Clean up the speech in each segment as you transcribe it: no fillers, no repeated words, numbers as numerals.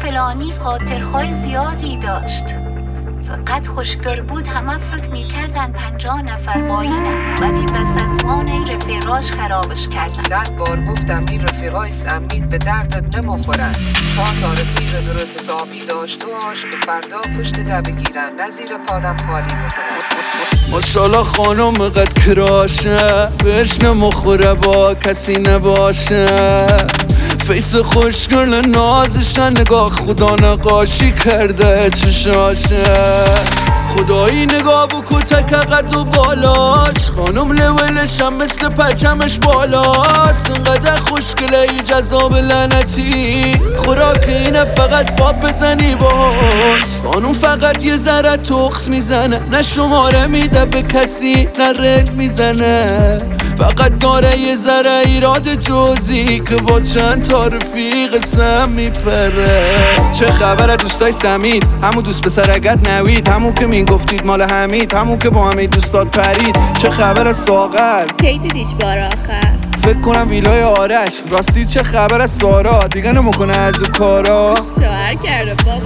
فلانی خاطرهای زیادی داشت، فقط خوشگر بود. همه فکر میکردن 50 نفر با اینه، ولی بس از ما این رفیقاش خرابش کردن. 100 بار گفتم این رفیقای امید به دردت نمیخورن. تا رفیق درست حسابی داشت باش که فردا پشت ده بگیرن، نزیر پادم خالی بکنن. ماشالله خانم قد کراشه، بهش نمخوره با کسی نباشه. فیس خوشگل نازشن، نگاه خدا نقاشی کرده چشاشه. خدایی نگاه بکو تک قد و بالاش، خانم لولش هم مثل پرچمش بالاست. انقدر خوشگله ای جذاب لعنتی، خوراک اینه فقط فاب بزنی باش. خانم فقط یه ذره تخس میزنه، نه شماره میده به کسی نه رل میزنه. فقط داره یه ذره ایراد جزئی که با چند تا رفیق سم میپره. چه خبره دوستای سمید، همون دوست پسر اگر نوید، همون که من گفتید مال حمید، همون که با همه دوستات پرید. چه خبر ساغر، کی دیدیش بار آخر؟ فکر کنم ویلای آرش. راستی چه خبر از سارا، دیگه نمیکنه از کارا. شوهر کرده بابا.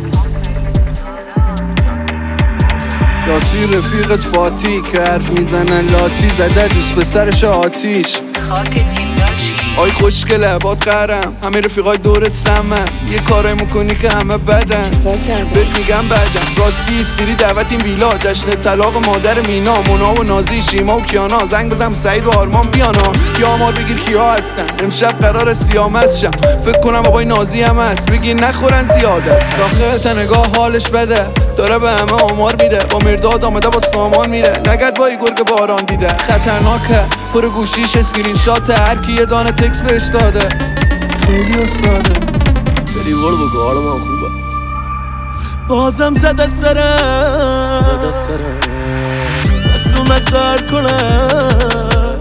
راستی رفیقت فاتی که حرف میزنن لاتی، زده دوست پسرش آتیش. خاک تیم داشتی آی خوشگله باد قرم، همه رفیقای دورت سمن. یه کارای میکنی که همه بدن، بهت میگم بدن. راستی استری دعوت این ویلا، جشن طلاق مادر مینا، مونا و نازی، شیما و کیانا. زنگ بزن سعید و آرمان بیانا، یا آمار بگیر کیا هستن. امشب قرار سیامز شم، فکر کنم بابای نازی هم هست. بگیر نخورن زیاد است. داخل نگاه حالش بده، داره به همه آمار میده. با مرداد آمده با سامان میره، نگرد با گرگ باران دیده. خطرناکه پر گوشیش اسکرین شات، هر کی یه دانه تکس بهش داده. خیلی استاده، بری برو بگو حال من خوبه. بازم زده سرم دستو مسار کنم.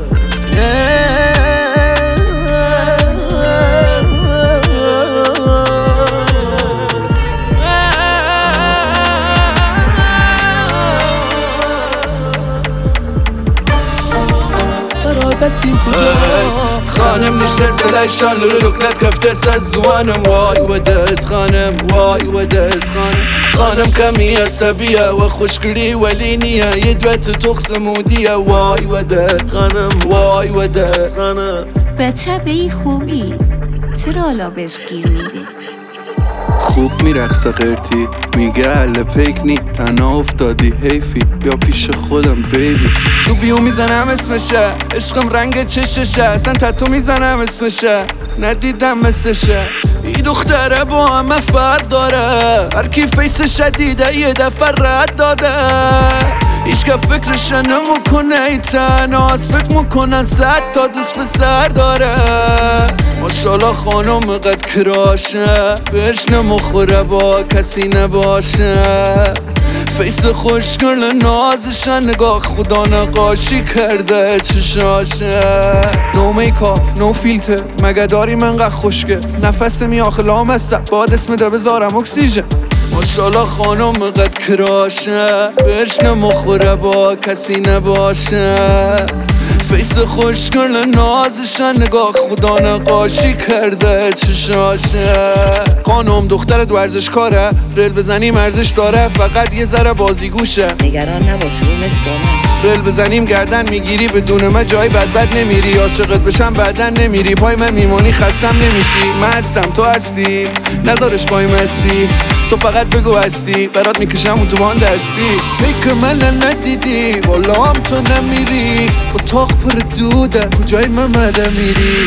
دستیم کجا خانم نشسته لایشان لکنت کفته از زوانم. وای و دست خانم، وای و دست خانم کمی عصبیه و خوشگلی ولی نیه. یه دوت تخص مودیه. وای و دست خانم، وای و دست خانم. بچه به این خوبی چرا حالا بهش گیر میدی؟ خوب میرقصه قرتی، میگه اهل پیک نی، تنها افتادی حیفی، بیا پیش خودم بیبی. تو بیو میزنم اسمشه، عشقم رنگ چششه، اصلا تتو میزنم اسمشه، ندیدم مثلشه. ای دختره با همه فرق داره، هر کی فیس شدیده یه دفعه رد داده. هیچ که فکرش نمیکنه ای تنهاست، فکر میکنن 100 تا دوست پسر داره. ماشالله خانم قد کراشه، بهش نمخوره با کسی نباشه. فیس خوشگل نازشن، نگاه خدا نقاشی کرده چشاشه. نو میکاپ نو فیلتر، مگه داریم انقدر خوشگل؟ نفس می آخه لامصب، باد اسم ده بذارم اکسیژن. ماشالله خانم قد کراشه، بهش نمخوره با کسی نباشه. فیس خوشگل نازشن، نگاه خدا نقاشی کرده چشاشه. خانم دخترت ورزشکاره، رل بزنیم ارزش داره، فقط یه ذره بازیگوشه. نگران نباش رومش با من. رل بزنیم گردن میگیری، بدون من جای بد نمیری. عاشقت بشم بعدن نمیری، پای من میمانی خستم نمیشی. من هستم تو هستی، نذارش پای مستی. تو فقط بگو هستی، برات میکشم اون تو بان دستی. فکر من ندیدی، والا هم تو نمیری. اتاق پر دوده، کجای ممده میری؟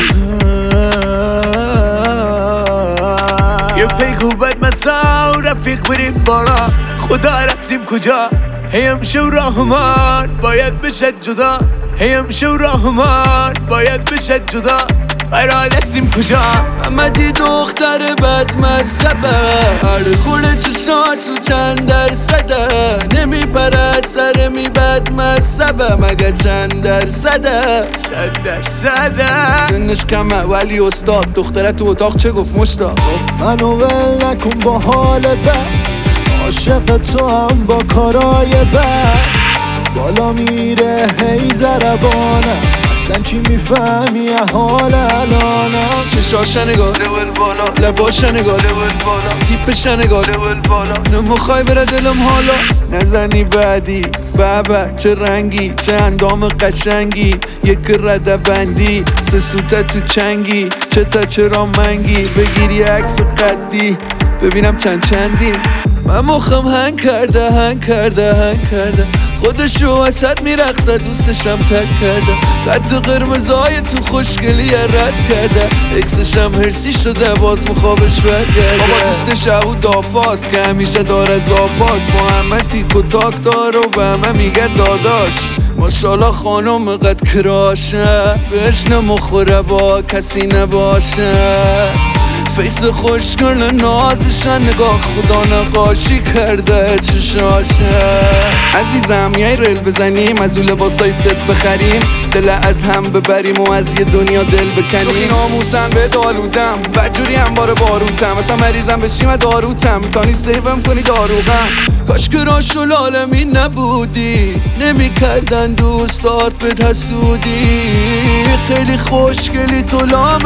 یه پیکو بد مسا و رفیق بریم بارا، خدا رفتیم کجا؟ هیم شو رحمان باید بشد جدا، هیم شو رحمان باید بشد جدا. قرار هستیم کجا؟ محمدی دختر بد مذهبه، هر خورده چشاشو چند درصده. نمیپره سر می بد مذهبه، مگه چند درصده؟ 100%. سنش کمه ولی استاد، دختره تو اتاق چه گفت مشتاق؟ گفت منو ول نکن با حال بد، عاشق تو هم با کارای بد. بالا میره هی زربانه، اصلا چی میفهمی حال الانم؟ چشاش نگاه لباش نگاه تیپش نگاه نمیخوای بره دلم حالا نزنی بعدی بابا چه رنگی چه اندام قشنگی یک رده بندی سه سوته تو چنگی چه تا چرا منگی بگیری عکس قدی ببینم چندی من مخم هنگ کرده خودشو وسط میرقصه دوستشم تک کرده خط قرمزای تو خوشگلی رد کرده اکسشم هرسی شده باز مخوابش برگرده بابا دوستش او دافاست که همیشه داره زاپاس با همه تیک و تاک داره و به همه میگه داداش ماشالله خانم قد کراشه بهش نمخوره با کسی نباشه فیس خوشگل نازشن نگاه خدا نقاشی کرده چشاشه عزیزم میای ریل بزنیم از اون لباسای ست بخریم دل از هم ببریم و از یه دنیا دل بکنیم ناموسم به دالودم بدجوری هم باره باروتم اصلا مریضم بشیم داروتم میتانی سیوم کنی داروغم کاش که راش و لالمی نبودی نمی کردن دوستات به حسودی خیلی خوشگلی تو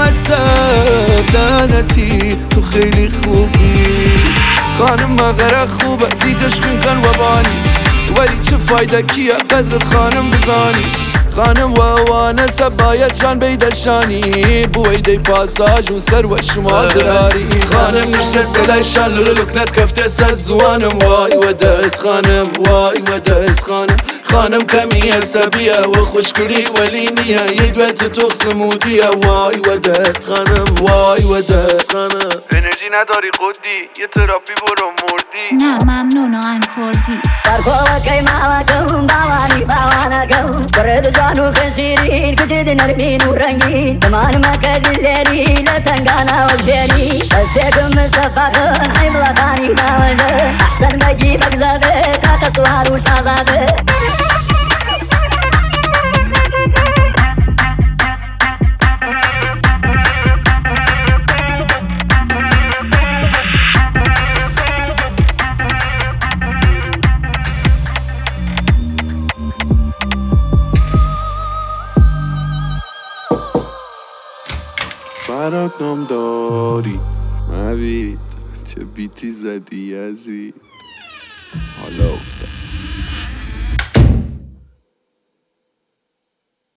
لامصب لعنتی تو خیلی خوبی خانم مغره خوبه دیگش میکن و بانی ولی چه فایده کیه قدر خانم بزانی خانم وانسه باید شان بیدشانی بویده پاساج و سر و شما دراری خانم نشته سلای شان لولو لکنت کفته سزوانم وای و دست خانم وای و دست خانم کمی عصبیه و خوشگلی ولی نیه یه دوت تو سمودیه وای و دست وای و دست انرژی نداری خودی یه تراپی برو مردی نه ممنون آن کردی برکوه مالکم باوانکم برد جانو خسیرین کجد نرمین و رنگین دمان مکد لیری لتنگانا و شیری دستکم مصفاقن حیمل خانی ناوزه احسن بگی بگزاده تا تسوار و شازاده فرات نام داری مبید چه بیتی زدی یزید حالا افتاد